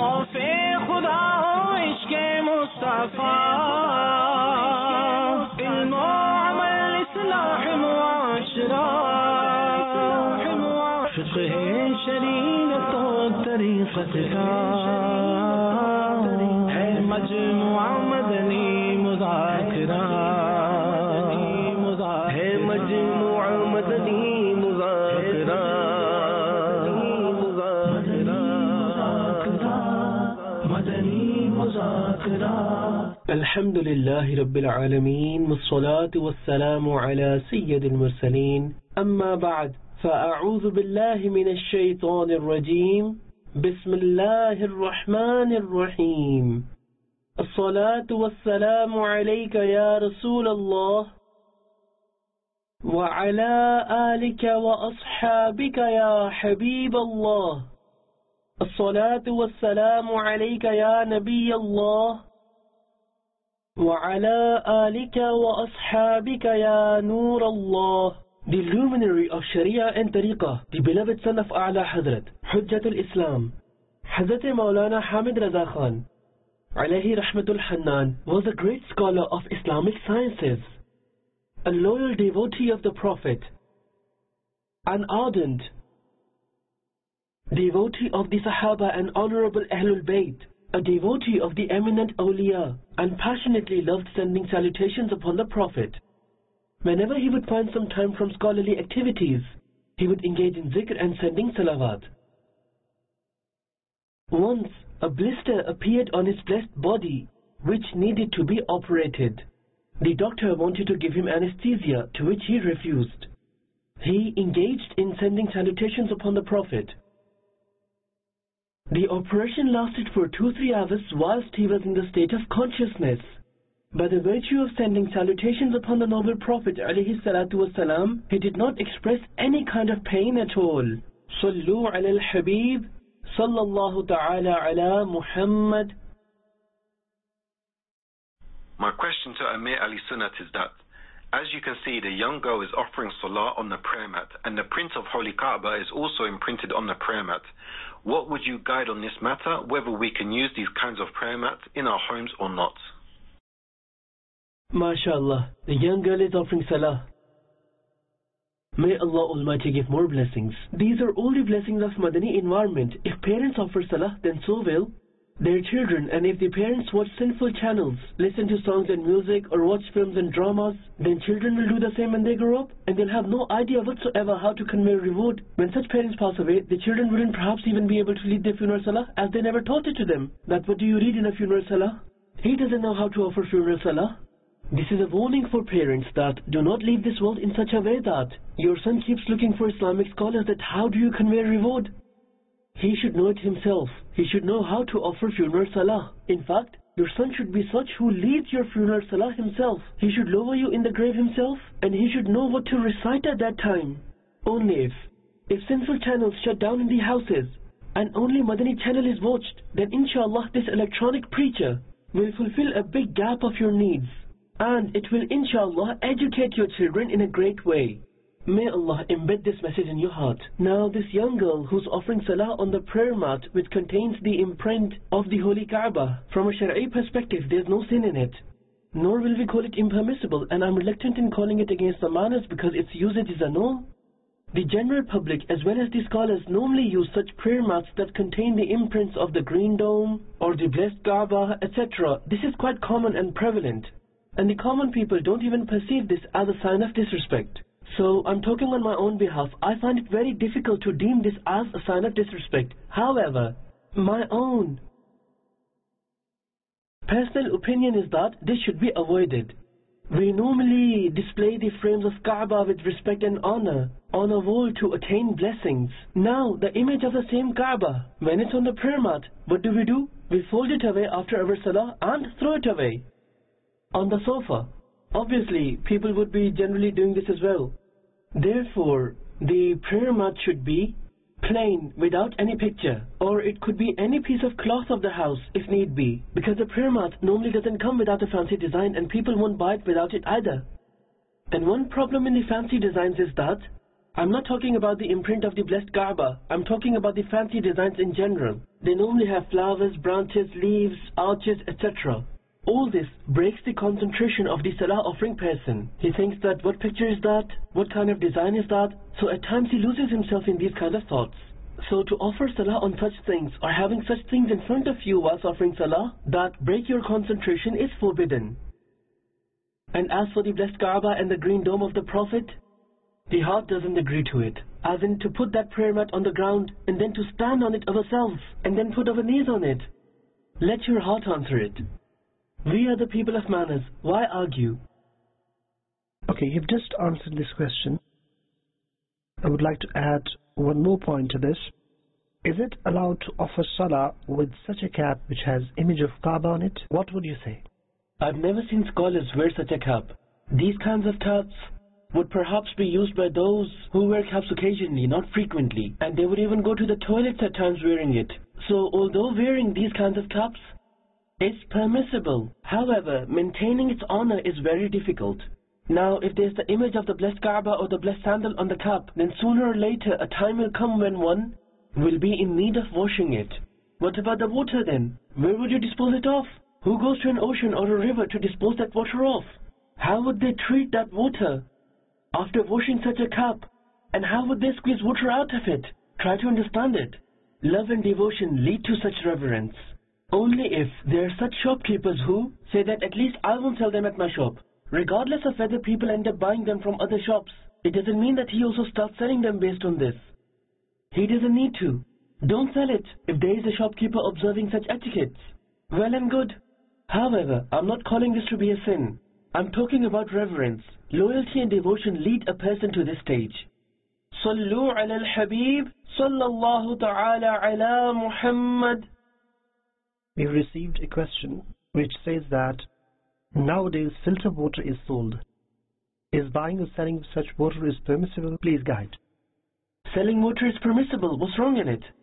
خوف خدا و عشق مصطفی علم و عمل اصلاح معاشرہ فقه شریعت و طریقت ہے مجموعہ مدنی مذاکرہ ہے مجموعہ مدنی مذاکرہ مدنی مذاکرہ الحمد لله رب العالمين والصلاة والسلام على سيد المرسلين أما بعد فأعوذ بالله من الشيطان الرجيم بسم الله الرحمن الرحيم الصلاة والسلام عليك يا رسول الله وعلى آلك وأصحابك يا حبيب الله الصلاة والسلام عليك يا نبي الله وعلى آلك وأصحابك يا نور الله. The luminary of Sharia and Tariqah, the beloved son of A'la Hazrat, Hujjatul Islam, Hazrat Maulana Hamid Raza Khan, alayhi rahmatul Hannan, was a great scholar of Islamic sciences, a loyal devotee of the Prophet, an ardent devotee of the Sahaba and honorable Ahlul Bayt, a devotee of the eminent awliya, and passionately loved sending salutations upon the Prophet. Whenever he would find some time from scholarly activities, he would engage in zikr and sending salawat. Once, a blister appeared on his blessed body, which needed to be operated. The doctor wanted to give him anesthesia, to which he refused. He engaged in sending salutations upon the Prophet. The operation lasted for 2-3 hours whilst he was in the state of consciousness. By the virtue of sending salutations upon the noble Prophet alayhi salatu wasalam, he did not express any kind of pain at all. Sallu ala al-Habib, sallallahu ta'ala ala Muhammad. My question to Amir Ali Sunnat is that, as you can see, the young girl is offering salah on the prayer mat, and the print of Holy Kaaba is also imprinted on the prayer mat. What would you guide on this matter, whether we can use these kinds of prayer mats in our homes or not? MashaAllah, the young girl is offering salah. May Allah Almighty give more blessings. These are all the blessings of Madani environment. If parents offer salah, then so will their children, and if the parents watch sinful channels, listen to songs and music, or watch films and dramas, then children will do the same when they grow up, and they'll have no idea whatsoever how to convey reward. When such parents pass away, the children wouldn't perhaps even be able to lead their funeral salah, as they never taught it to them. That what do you read in a funeral salah? He doesn't know how to offer funeral salah. This is a warning for parents that do not leave this world in such a way that your son keeps looking for Islamic scholars that how do you convey reward? He should know it himself. He should know how to offer funeral salah. In fact, your son should be such who leads your funeral salah himself. He should lower you in the grave himself, and he should know what to recite at that time. Only if sinful channels shut down in the houses, and only Madani channel is watched, then inshallah this electronic preacher will fulfill a big gap of your needs. And it will inshallah educate your children in a great way. May Allah embed this message in your heart. Now this young girl who's offering salah on the prayer mat, which contains the imprint of the Holy Kaaba, from a Shari'i perspective there's no sin in it. Nor will we call it impermissible, and I'm reluctant in calling it against the manners because its usage is a no. The general public as well as the scholars normally use such prayer mats that contain the imprints of the green dome or the blessed Kaaba, etc. This is quite common and prevalent. And the common people don't even perceive this as a sign of disrespect. So I'm talking on my own behalf. I find it very difficult to deem this as a sign of disrespect. However, my own personal opinion is that this should be avoided. We normally display the frames of Kaaba with respect and honor on a wall to attain blessings. Now, the image of the same Kaaba, when it's on the prayer mat, what do? We fold it away after our salah and throw it away. On the sofa. Obviously, people would be generally doing this as well. Therefore, the prayer mat should be plain without any picture, or it could be any piece of cloth of the house if need be, because the prayer mat normally doesn't come without a fancy design and people won't buy it without it either. And one problem in the fancy designs is that I'm not talking about the imprint of the blessed Kaaba, I'm talking about the fancy designs in general. they normally have flowers, branches, leaves, arches, etc. All this breaks the concentration of the salah offering person. He thinks that what picture is that? What kind of design is that? So at times he loses himself in these kind of thoughts. So to offer salah on such things or having such things in front of you whilst offering salah that break your concentration is forbidden. And as for the blessed Kaaba and the green dome of the Prophet, the heart doesn't agree to it. As in to put that prayer mat on the ground and then to stand on it ourselves and then put our knees on it. Let your heart answer it. We are the people of manners. Why argue? Okay, you've just answered this question. I would like to add one more point to this. Is it allowed to offer salah with such a cap which has image of Kaaba on it? What would you say? I've never seen scholars wear such a cap. These kinds of caps would perhaps be used by those who wear caps occasionally, not frequently, and they would even go to the toilets at times wearing it. So although wearing these kinds of caps is permissible, however, maintaining its honor is very difficult. Now, if there's the image of the blessed Kaaba or the blessed sandal on the cap, then sooner or later a time will come when one will be in need of washing it. What about the water then? Where would you dispose it off? Who goes to an ocean or a river to dispose that water off? How would they treat that water after washing such a cap? And how would they squeeze water out of it? Try to understand it. Love and devotion lead to such reverence. Only if there are such shopkeepers who say that at least I won't sell them at my shop, regardless of whether people end up buying them from other shops. It doesn't mean that he also starts selling them based on this. He doesn't need to. Don't sell it if there is a shopkeeper observing such etiquettes. Well and good. However, I'm not calling this to be a sin. I'm talking about reverence. Loyalty and devotion lead a person to this stage. Sallu ala al-Habib, sallallahu ta'ala ala Muhammad. We've received a question which says that nowadays filter water is sold. Is buying or selling such water is permissible? Please guide. Selling water is permissible. What's wrong in it?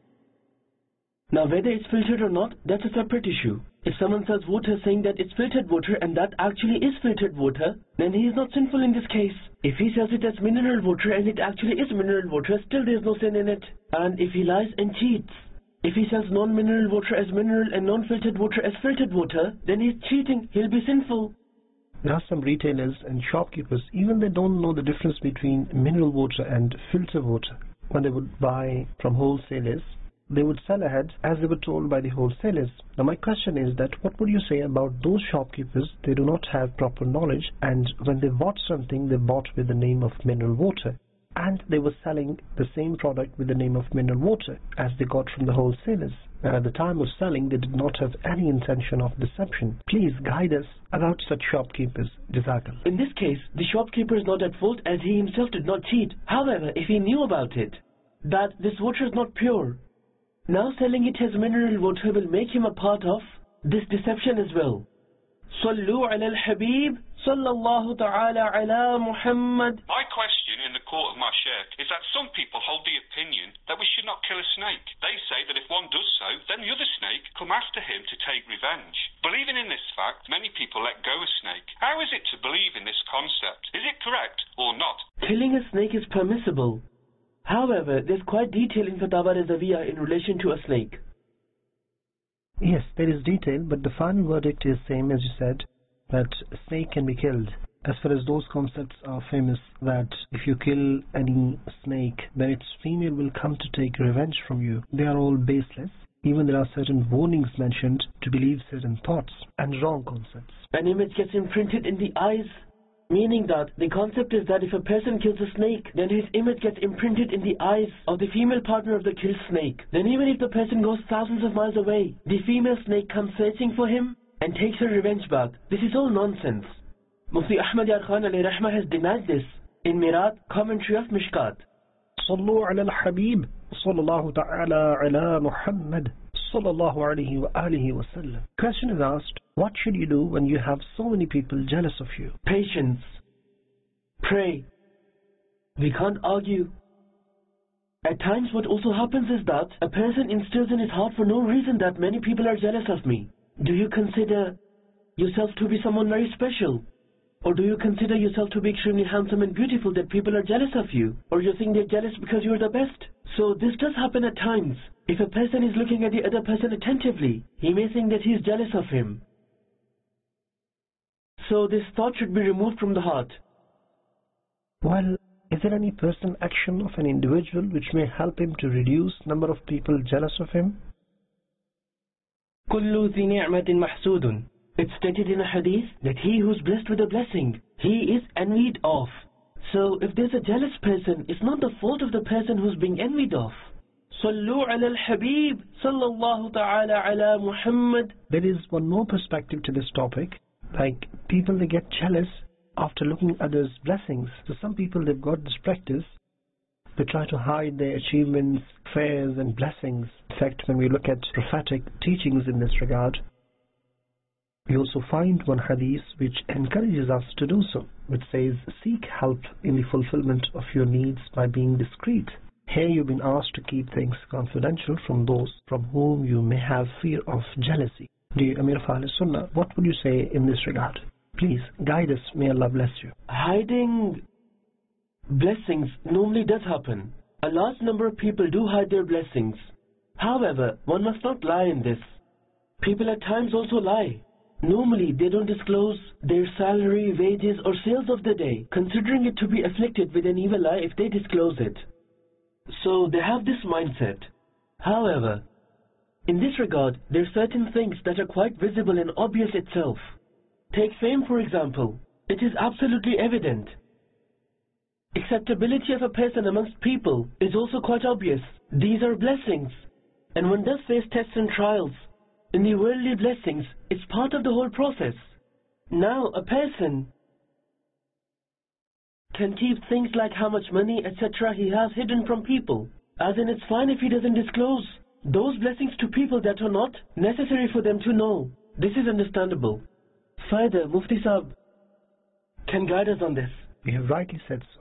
Now whether it's filtered or not, that's a separate issue. If someone sells water saying that it's filtered water and that actually is filtered water, then he is not sinful in this case. If he sells it as mineral water and it actually is mineral water, still there is no sin in it. And if he lies and cheats, if he sells non-mineral water as mineral and non-filtered water as filtered water, then he's cheating, he'll be sinful. There are some retailers and shopkeepers, even they don't know the difference between mineral water and filter water. When they would buy from wholesalers, they would sell ahead as they were told by the wholesalers. Now my question is that what would you say about those shopkeepers? They do not have proper knowledge, and when they bought something, they bought with the name of mineral water, and they were selling the same product with the name of mineral water as they got from the wholesalers. And at the time of selling, they did not have any intention of deception. Please guide us about such shopkeepers. Jazakallah. In this case, the shopkeeper is not at fault as he himself did not cheat. However, if he knew about it, that this water is not pure, now selling it as mineral water will make him a part of this deception as well. Sallu ala al-Habib, sallallahu ta'ala ala Muhammad. My question in the court of my sheikh is that some people hold the opinion that we should not kill a snake. They say that if one does so, then the other snake come after him to take revenge. Believing in this fact, many people let go a snake. How is it to believe in this concept? Is it correct or not? Killing a snake is permissible. However, there's quite detail in Fatawa Rizawiyah in relation to a snake. Yes, there is detail, but the final verdict is same as you said, that a snake can be killed. As far as those concepts are famous, that if you kill any snake, then its female will come to take revenge from you. They are all baseless. Even there are certain warnings mentioned to believe certain thoughts and wrong concepts. An image gets imprinted in the eyes, meaning that the concept is that if a person kills a snake, then his image gets imprinted in the eyes of the female partner of the killed snake. Then even if the person goes thousands of miles away, the female snake comes searching for him and takes her revenge back. This is all nonsense. Mufti Ahmad Yar Khan alayhi rahmah has denied this in Mirat, commentary of Mishkat. Sallu ala al-Habib, sallallahu ta'ala ala Muhammad, sallallahu alayhi wa alihi wa sallam. Question is asked, what should you do when you have so many people jealous of you? Patience. Pray. We can't argue. At times what also happens is that a person instills in his heart for no reason that many people are jealous of me. Do you consider yourself to be someone very special? Or do you consider yourself to be extremely handsome and beautiful that people are jealous of you? Or you think they're jealous because you're the best? So this does happen at times. If a person is looking at the other person attentively, he may think that he is jealous of him. So this thought should be removed from the heart. Well, is there any personal action of an individual which may help him to reduce number of people jealous of him? كُلُّ ذِي نِعْمَةٍ مَحْسُودٌ. It's stated in a hadith that he who's blessed with a blessing, he is envied of. So if there's a jealous person, it's not the fault of the person who's being envied of. صَلُّوا عَلَى الْحَبِيبِ صَلَّى اللَّهُ تَعَالَى عَلَى مُحَمَّدٍ. There is one more perspective to this topic. Like, people, they get jealous after looking at others' blessings. So some people, they've got this practice. They try to hide their achievements, fairs and blessings. In fact, when we look at prophetic teachings in this regard, we also find one hadith which encourages us to do so, which says, seek help in the fulfillment of your needs by being discreet. Here you've been asked to keep things confidential from those from whom you may have fear of jealousy. Dear Amir of Ahl Sunnah, what would you say in this regard? Please guide us. May Allah bless you. Hiding blessings normally does happen. A large number of people do hide their blessings. However, one must not lie in this. People at times also lie. Normally, they don't disclose their salary, wages or sales of the day, considering it to be afflicted with an evil eye if they disclose it. So they have this mindset. However, in this regard, there are certain things that are quite visible and obvious itself. Take fame, for example. It is absolutely evident. Acceptability of a person amongst people is also quite obvious. These are blessings. And one does face tests and trials. In the worldly blessings, it's part of the whole process. Now, a person can keep things like how much money, etc. he has hidden from people. As in, it's fine if he doesn't disclose those blessings to people that are not necessary for them to know. This is understandable. Further, Mufti Saab can guide us on this. You have rightly said so.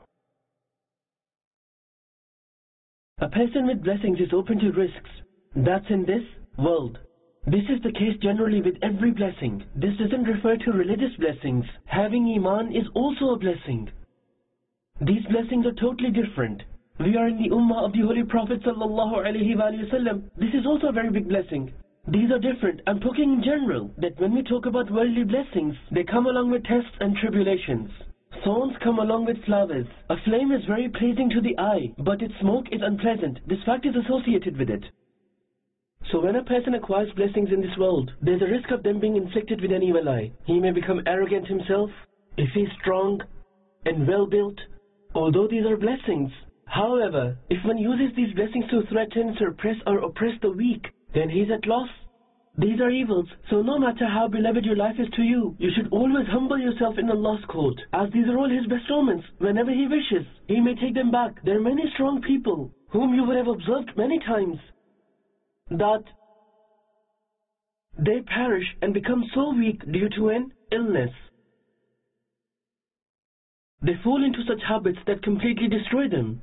A person with blessings is open to risks. That's in this world. This is the case generally with every blessing. This doesn't refer to religious blessings. Having Iman is also a blessing. These blessings are totally different. We are in the Ummah of the Holy Prophet ﷺ. This is also a very big blessing. These are different. I'm talking in general, that when we talk about worldly blessings, they come along with tests and tribulations. Thorns come along with flowers. A flame is very pleasing to the eye, but its smoke is unpleasant. This fact is associated with it. So when a person acquires blessings in this world, there's a risk of them being inflicted with an evil eye. He may become arrogant himself, if he's strong and well-built, although these are blessings. However, if one uses these blessings to threaten, suppress or oppress the weak, then he's at loss. These are evils, so no matter how beloved your life is to you, you should always humble yourself in Allah's court, as these are all His bestowments. Whenever He wishes, He may take them back. There are many strong people, whom you would have observed many times, that they perish and become so weak due to an illness. They fall into such habits that completely destroy them.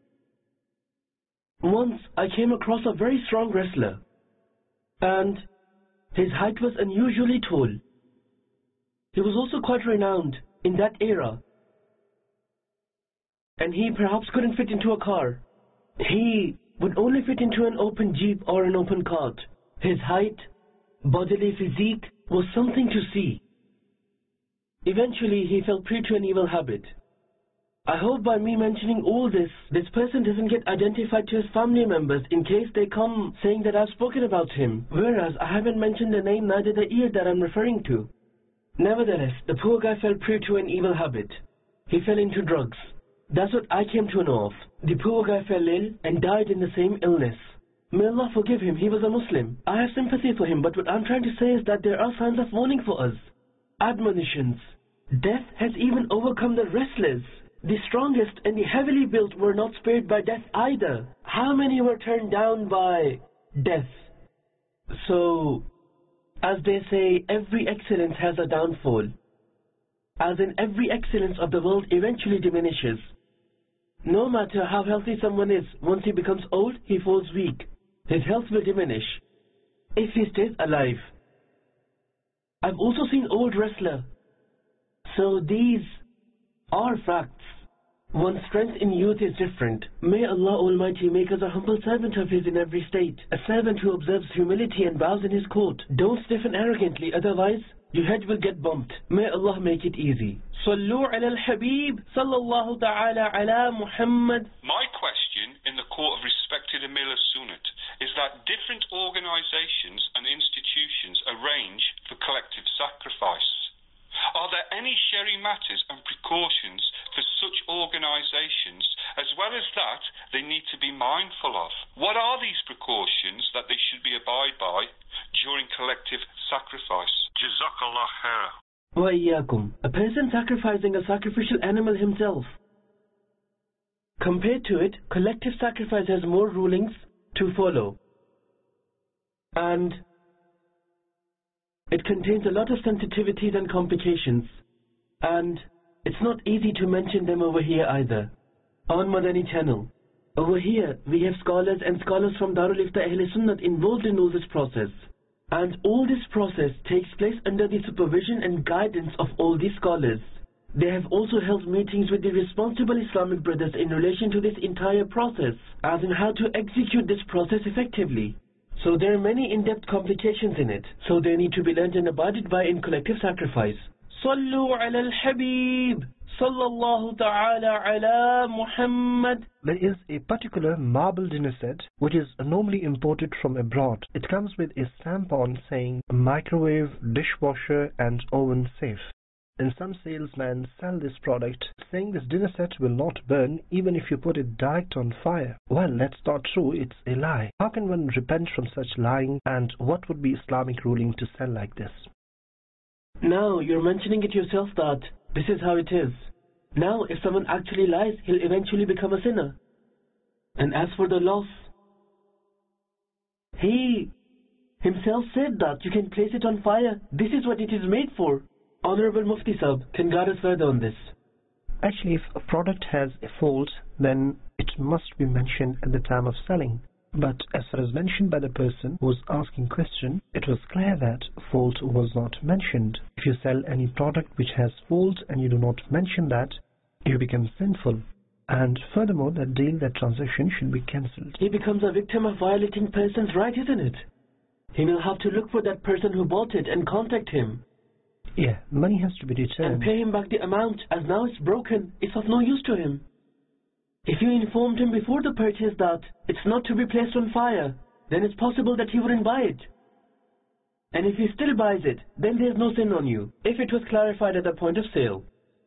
Once I came across a very strong wrestler, and his height was unusually tall. He was also quite renowned in that era, and he perhaps couldn't fit into a car. He would only fit into an open jeep or an open cart. His height, bodily physique was something to see. Eventually he fell prey to an evil habit. I hope by me mentioning all this, this person doesn't get identified to his family members in case they come saying that I've spoken about him, whereas I haven't mentioned the name, neither the year that I'm referring to. Nevertheless, the poor guy fell prey to an evil habit. He fell into drugs. That's what I came to know of. The poor guy fell ill and died in the same illness. May Allah forgive him, he was a Muslim. I have sympathy for him, but what I'm trying to say is that there are signs of warning for us. Admonitions. Death has even overcome the wrestlers. The strongest and the heavily built were not spared by death either. How many were turned down by death? So, as they say, every excellence has a downfall. As in, every excellence of the world eventually diminishes. No matter how healthy someone is, once he becomes old, he falls weak. His health will diminish if he stays alive. I've also seen old wrestler So these are facts. One's strength in youth is different. May Allah Almighty make us a humble servant of His in every state, a servant who observes humility and bows in His court. Don't stiffen arrogantly, otherwise your head will get bumped. May Allah make it easy. Sallu ala al-Habib, sallallahu ta'ala ala Muhammad. My question in the court of respected Amir al-Sunnat is that different organisations and institutions arrange for collective sacrifice. Are there any Shari matters and precautions for such organisations, as well as that they need to be mindful of? What are these precautions that they should be abide by during collective sacrifice? Jazakallah khair. Wa iyyakum. A person sacrificing a sacrificial animal himself. Compared to it, collective sacrifice has more rulings to follow. And it contains a lot of sensitivities and complications. And it's not easy to mention them over here either. On Madani channel. Over here, we have scholars and scholars from Darul Ifta Ahl Sunnat involved in all this process. And all this process takes place under the supervision and guidance of all these scholars. They have also held meetings with the responsible Islamic brothers in relation to this entire process, as in how to execute this process effectively. So there are many in-depth complications in it, so they need to be learned and abided by in collective sacrifice. Sallu ala al-Habib, sallallahu ta'ala ala Muhammad. There is a particular marble dinner set which is normally imported from abroad. It comes with a stamp on saying microwave, dishwasher and oven safe. And some salesmen sell this product saying this dinner set will not burn even if you put it direct on fire. Well, that's not true, it's a lie. How can one repent from such lying, and what would be Islamic ruling to sell like this? Now, you're mentioning it yourself that this is how it is. Now, if someone actually lies, he'll eventually become a sinner. And as for the loss, he himself said that you can place it on fire. This is what it is made for. Honorable Mufti Sahib can guide us further on this. Actually, if a product has a fault, then it must be mentioned at the time of selling. But as far as mentioned by the person who was asking question, it was clear that fault was not mentioned. If you sell any product which has fault and you do not mention that, you become sinful. And furthermore, that deal, that transaction should be cancelled. He becomes a victim of violating person's right, isn't it? He will have to look for that person who bought it and contact him. Yeah, money has to be returned. And pay him back the amount, as now it's broken. It's of no use to him. If you informed him before the purchase that it's not to be placed on fire, then it's possible that he wouldn't buy it. And if he still buys it, then there's no sin on you, if it was clarified at the point of sale.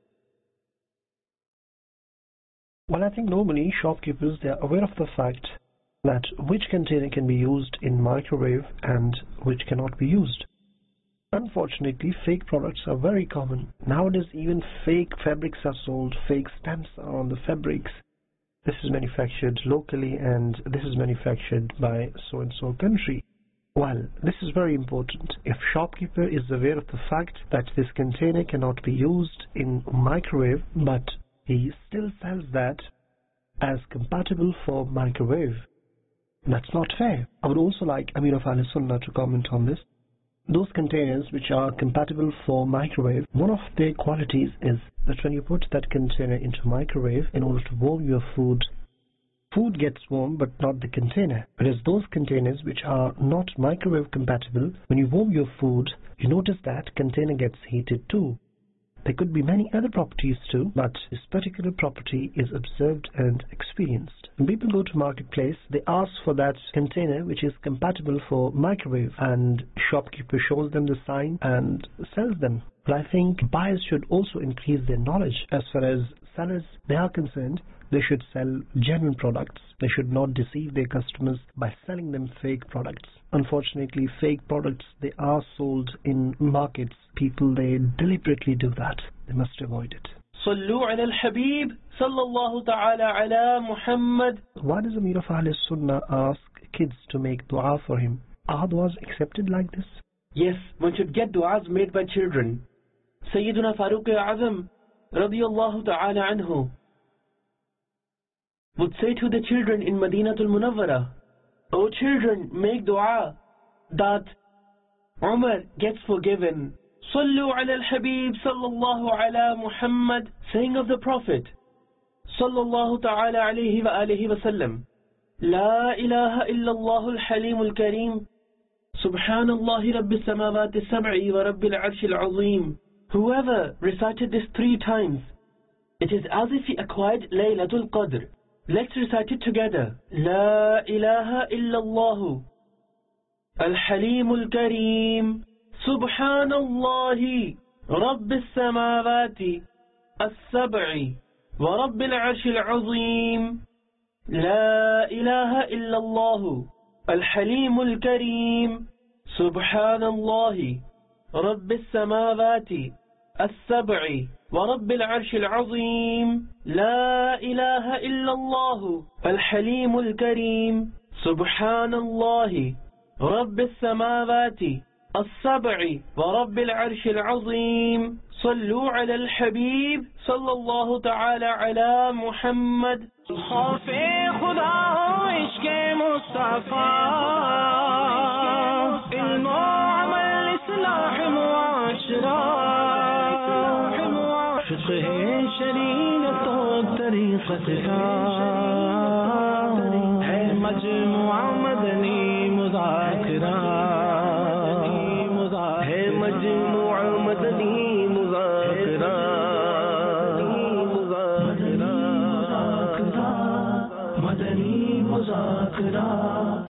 Well, I think normally shopkeepers, they are aware of the fact that which container can be used in microwave and which cannot be used. Unfortunately, fake products are very common. Nowadays, even fake fabrics are sold, fake stamps are on the fabrics. This is manufactured locally and this is manufactured by so-and-so country. Well, this is very important. If shopkeeper is aware of the fact that this container cannot be used in microwave, but he still sells that as compatible for microwave, that's not fair. I would also like Amir of Ahl Sunnah to comment on this. Those containers which are compatible for microwave, one of their qualities is that when you put that container into microwave in order to warm your food, food gets warm but not the container. Whereas those containers which are not microwave compatible, when you warm your food, you notice that container gets heated too. There could be many other properties too, but this particular property is observed and experienced. When people go to marketplace, they ask for that container which is compatible for microwave, and shopkeeper shows them the sign and sells them. But I think buyers should also increase their knowledge. As far as sellers they are concerned, they should sell genuine products. They should not deceive their customers by selling them fake products. Unfortunately, fake products, they are sold in markets. People, they deliberately do that. They must avoid it. Sallu ala al-Habib, sallallahu ta'ala ala Muhammad. Why does Amir of Ahl Sunnah ask kids to make dua for him? Are duas accepted like this? Yes, one should get duas made by children. Sayyiduna Farooq Azam, radiyallahu ta'ala anhu, would say to the children in Madinatul Munawwara, "O children, make dua that Umar gets forgiven, Sallu ala al-Habib sallallahu ala Muhammad, saying of the Prophet sallallahu ta'ala alayhi wa alihi wa sallam, La ilaha illallah al-Halim al-Kareem, Subhanallahi Rabbil Samawati Sab'i wa Rabbil Arshil Azim. Whoever recited this 3 times, it is as if he acquired Laylatul Qadr. Let's recite it together. La ilaha illallah al-Halim al-Kareem, Subhanallahi Rabbil Samawati As-Sab'i wa Rabbil Arshil Azim. La ilaha illallah al-Halim al-Kareem, Subhanallahi Rabbil Samawati As-Sab'i wa Rabbil Arshil Azim. La ilaha illallah al-Halim al-Kareem, Subhanallahi Rabbil Samawati As-Sab'i wa Rabbil Arshil Azim. Sallu ala al-Habib sallallahu ta'ala ala Muhammad. خوف خدا عشق مصطفیٰ علم و عمل اصلاح معاشرہ فقہ شریعت و طریقت کا ہے مجموعہ مدنی مذاکرہ ہے مجموعہ مدنی مذاکرہ مدنی مذاکرہ